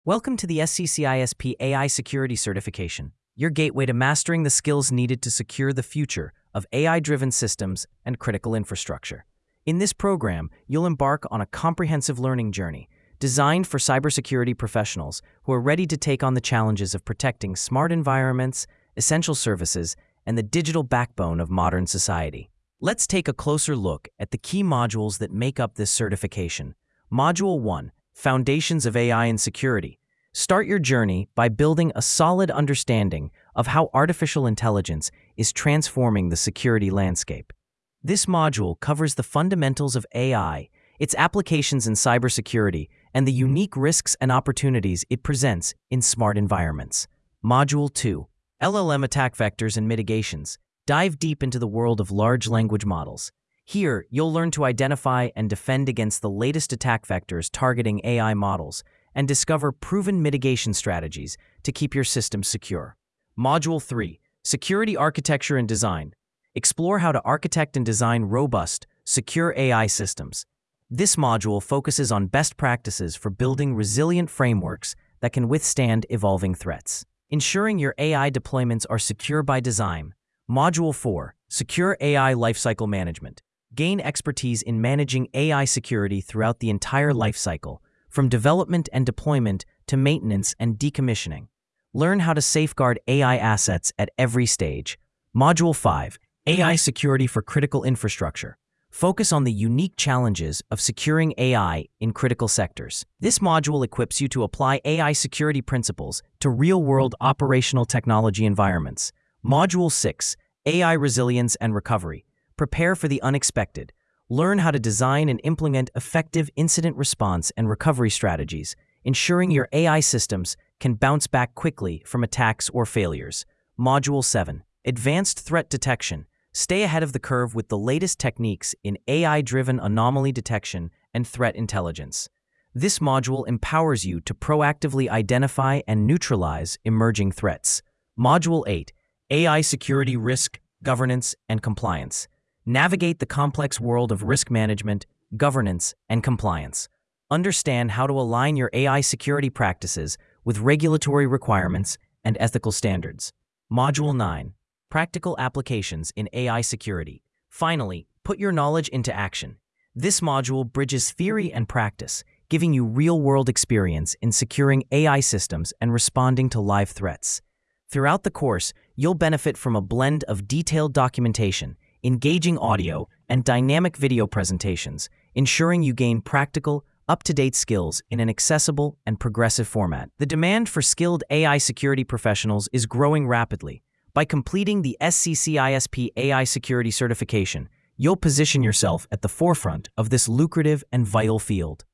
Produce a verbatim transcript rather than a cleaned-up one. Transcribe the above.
Welcome to the S C C I S P A I Security Certification, your gateway to mastering the skills needed to secure the future of A I-driven systems and critical infrastructure. In this program, you'll embark on a comprehensive learning journey designed for cybersecurity professionals who are ready to take on the challenges of protecting smart environments, essential services, and the digital backbone of modern society. Let's take a closer look at the key modules that make up this certification. Module one. Foundations of A I and Security. Start your journey by building a solid understanding of how artificial intelligence is transforming the security landscape. This module covers the fundamentals of A I, its applications in cybersecurity, and the unique risks and opportunities it presents in smart environments. Module two. L L M Attack Vectors and Mitigations. Dive deep into the world of large language models. Here, you'll learn to identify and defend against the latest attack vectors targeting A I models and discover proven mitigation strategies to keep your systems secure. Module three. Security Architecture and Design. Explore how to architect and design robust, secure A I systems. This module focuses on best practices for building resilient frameworks that can withstand evolving threats. Ensuring your A I deployments are secure by design. Module four. Secure A I Lifecycle Management. Gain expertise in managing A I security throughout the entire lifecycle, from development and deployment to maintenance and decommissioning. Learn how to safeguard A I assets at every stage. Module five. A I Security for Critical Infrastructure. Focus on the unique challenges of securing A I in critical sectors. This module equips you to apply A I security principles to real-world operational technology environments. Module six. A I Resilience and Recovery. Prepare for the unexpected. Learn how to design and implement effective incident response and recovery strategies, ensuring your A I systems can bounce back quickly from attacks or failures. Module seven. Advanced Threat Detection. Stay ahead of the curve with the latest techniques in A I-driven anomaly detection and threat intelligence. This module empowers you to proactively identify and neutralize emerging threats. Module eight. A I Security Risk, Governance, and Compliance. Navigate the complex world of risk management, governance, and compliance. Understand how to align your A I security practices with regulatory requirements and ethical standards. Module nine. Practical Applications in A I Security. Finally, put your knowledge into action. This module bridges theory and practice, giving you real-world experience in securing A I systems and responding to live threats. Throughout the course, you'll benefit from a blend of detailed documentation, engaging audio, and dynamic video presentations, ensuring you gain practical, up-to-date skills in an accessible and progressive format. The demand for skilled A I security professionals is growing rapidly. By completing the S C C I S P A I Security Certification, you'll position yourself at the forefront of this lucrative and vital field.